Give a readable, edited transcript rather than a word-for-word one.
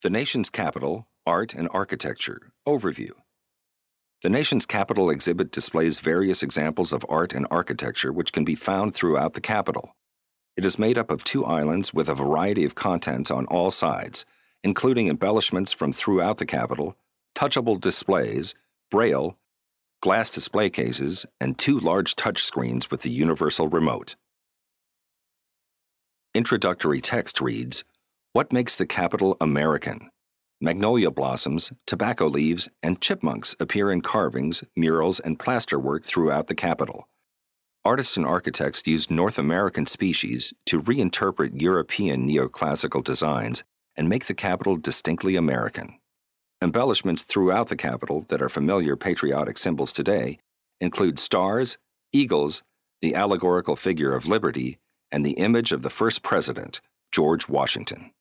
The nation's capital, art and architecture, overview. The nation's capital exhibit displays various examples of art and architecture which can be found throughout the capital. It is made up of 2 islands with a variety of content on all sides, including embellishments from throughout the capital, touchable displays, braille, glass display cases, and 2 large touch screens with the universal remote. Introductory text reads, "What makes the capital American?" Magnolia blossoms, tobacco leaves, and chipmunks appear in carvings, murals, and plasterwork throughout the capital. Artists and architects used North American species to reinterpret European neoclassical designs and make the capital distinctly American. Embellishments throughout the capital that are familiar patriotic symbols today include stars, eagles, the allegorical figure of liberty, and the image of the first president, George Washington.